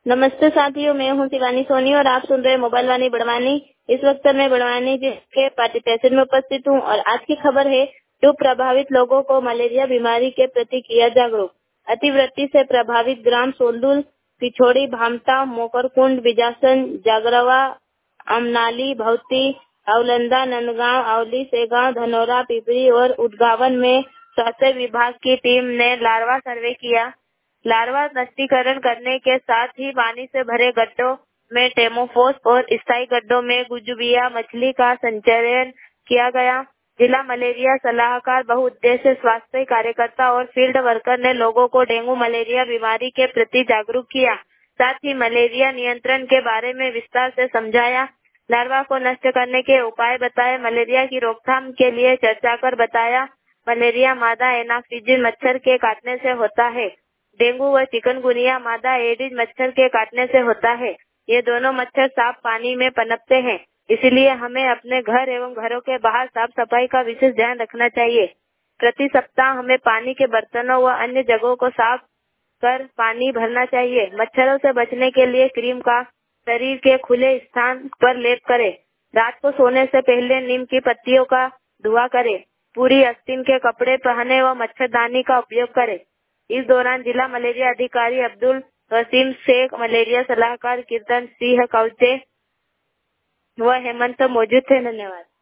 नमस्ते साथियों, मैं हूँ शिवानी सोनी और आप सुन रहे हैं मोबाइल वाणी बड़वानी। इस वक्त मैं बड़वानी के पार्टी तहसील में उपस्थित हूँ और आज की खबर है, जो प्रभावित लोगों को मलेरिया बीमारी के प्रति किया जागरूक। अतिवृष्टि से प्रभावित ग्राम सोलदुल, पिछोड़ी, भामटा, मोकरकुंड, बिजासन, जागरवा, अमनाली, भौती, अवलंदा, नंदगांव, अवली, सेगांव, धनौरा, पिपरी और उदगावन में स्वास्थ्य विभाग की टीम ने लार्वा सर्वे किया। लार्वा नष्टीकरण करने के साथ ही पानी से भरे गड्ढों में टेमोफोस और स्थायी गड्ढों में गुजुबिया मछली का संचयन किया गया। जिला मलेरिया सलाहकार, बहुउद्देश्य स्वास्थ्य कार्यकर्ता और फील्ड वर्कर ने लोगों को डेंगू मलेरिया बीमारी के प्रति जागरूक किया। साथ ही मलेरिया नियंत्रण के बारे में विस्तार से समझाया। लार्वा को नष्ट करने के उपाय बताए। मलेरिया की रोकथाम के लिए चर्चा कर बताया। मलेरिया मादा एनाफिजिन मच्छर के काटने से होता है। डेंगू व चिकनगुनिया मादा एडिज मच्छर के काटने से होता है। ये दोनों मच्छर साफ पानी में पनपते हैं, इसलिए हमें अपने घर एवं घरों के बाहर साफ सफाई का विशेष ध्यान रखना चाहिए। प्रति सप्ताह हमें पानी के बर्तनों व अन्य जगहों को साफ कर पानी भरना चाहिए। मच्छरों से बचने के लिए क्रीम का शरीर के खुले स्थान पर लेप करें। रात को सोने से पहले नीम की पत्तियों का धुआं करें। पूरी आस्तीन के कपड़े पहने व मच्छरदानी का उपयोग करें। इस दौरान जिला मलेरिया अधिकारी अब्दुल वसीम शेख, मलेरिया सलाहकार कीर्तन सिंह कौचे व हेमंत मौजूद थे। धन्यवाद।